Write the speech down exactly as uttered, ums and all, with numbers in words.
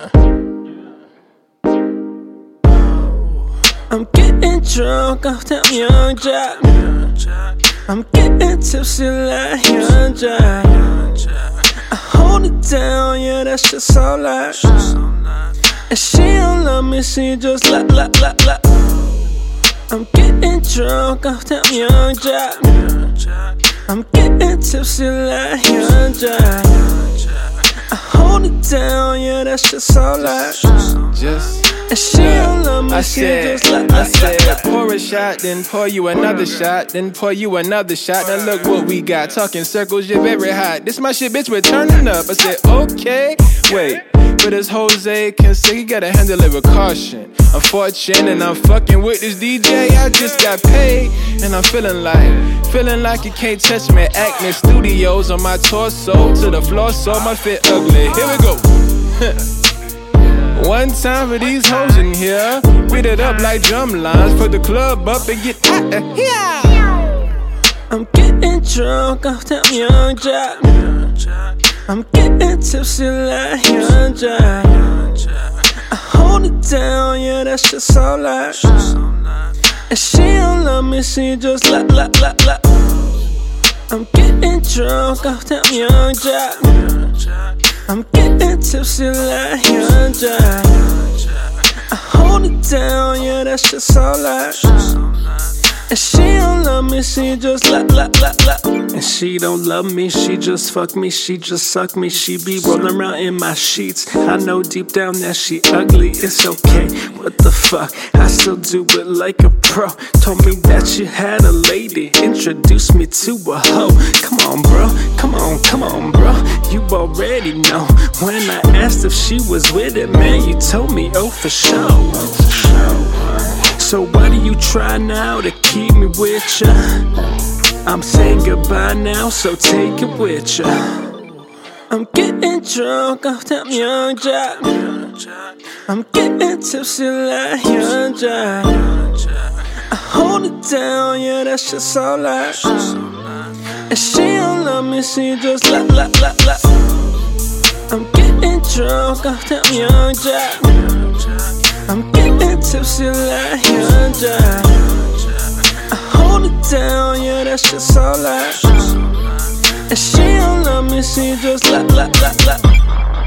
Yeah. I'm getting drunk off that Young Jack. I'm getting tipsy like Young Jack. I hold it down, yeah, that shit so loud. And she don't love me, she just la la la la. I'm getting drunk off that Young Jack. I'm getting tipsy like Young Jack. I hold it down, yeah, that shit so loud. Just and she don't love me, I she said, just la la I said, la. pour a shot, then pour you another shot, then pour you another shot. Now look what we got, talking circles, you're very hot. This my shit, bitch, we're turning up. I said, okay, wait, but as Jose can say, you gotta handle it with caution. I'm fortunate and I'm fucking with this D J. I just got paid and I'm feeling like, feeling like you can't touch me. Acne Studios on my torso to the floor, so my fit ugly. Here we go. One time for these hoes in here, beat it up like drum lines, put the club up and get out of here. I'm getting drunk off that Young Jack. I'm getting tipsy like Young Jack. I hold it down, yeah, that shit so loud. And she don't love me, she just la la la la. I'm getting drunk off that Young Jack. I'm getting tipsy like Young Jack. I hold it down, yeah, that shit so loud. And she don't love me, she just la la la la. And she don't love me, she just fuck me, she just suck me. She be rolling around in my sheets. I know deep down that she ugly, it's okay. What the fuck, I still do it like a pro. Told me that you had a lady, introduced me to a hoe. Come on bro, come on, come on bro. You already know. When I asked if she was with it, man, you told me, oh for sure, for sure. So why do you try now to keep me with ya? I'm saying goodbye now, so take it with ya. I'm getting drunk off that Young Jack. I'm getting tipsy like Young Jack. I hold it down, yeah, that shit so loud. And she don't love me, she just la la la la. I'm getting drunk off that Young Jack. I'm getting tipsy like Young Jack. I hold it down, yeah, that shit so loud. And she don't love me, she just la la la la.